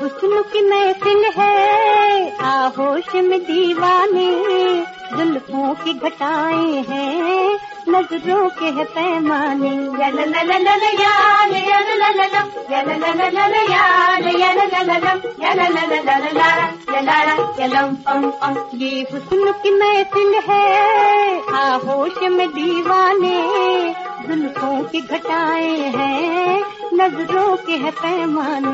हुस्न की महफिल है, आहोश में दीवाने, जुल्फों की घटाएं हैं, नजरों के है पैमाने। ये हुस्न की महफिल है, आहोश में दीवाने, जुल्फों की घटाएं हैं, नजरों के है पैमाने।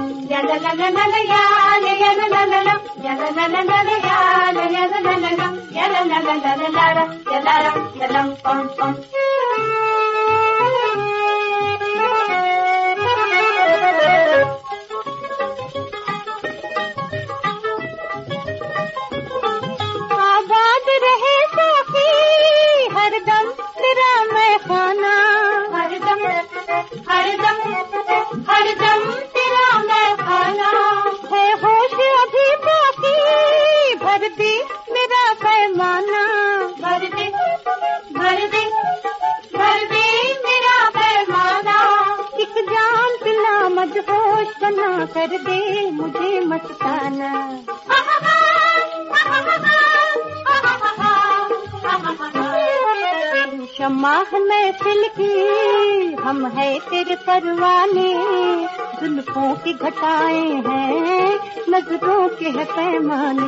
आबाद रहे साकी हरदम तेरा मैं खाना, हरदम हरदम हरदम तेरा मैं खाना। है होश अभी बाकी, भर दे मेरा पैमाना, भर दे भर दे भर दे मेरा पैमाना। एक जान पिला मदहोश बना कर दे मुझे मस्ताना। शम्मा महफिल की हम है तेरे परवाने, जुल्फों की घटाएं हैं, नजरों के है पैमाने।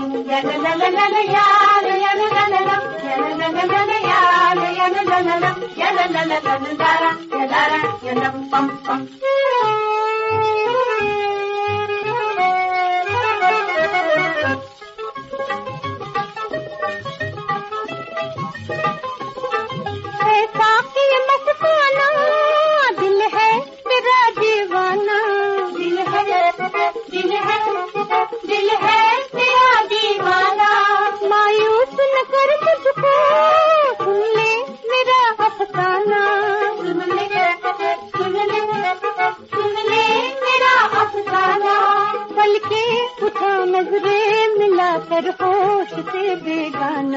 नजरें मिला कर होश से बेगाना।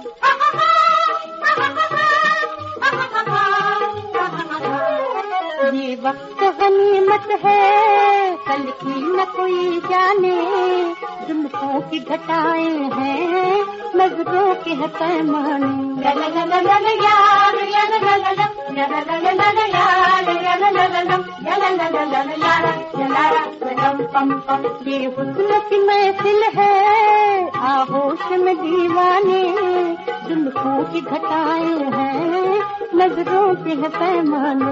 ये वक्त गनीमत है, कल की न कोई जाने, जुल्फों की घटाएं हैं, नजरों के है पैमाने। ये हुस्न की महफिल है, आहोश में दीवाने, जुल्फों की घटाएं हैं, नजरों के है पैमाने।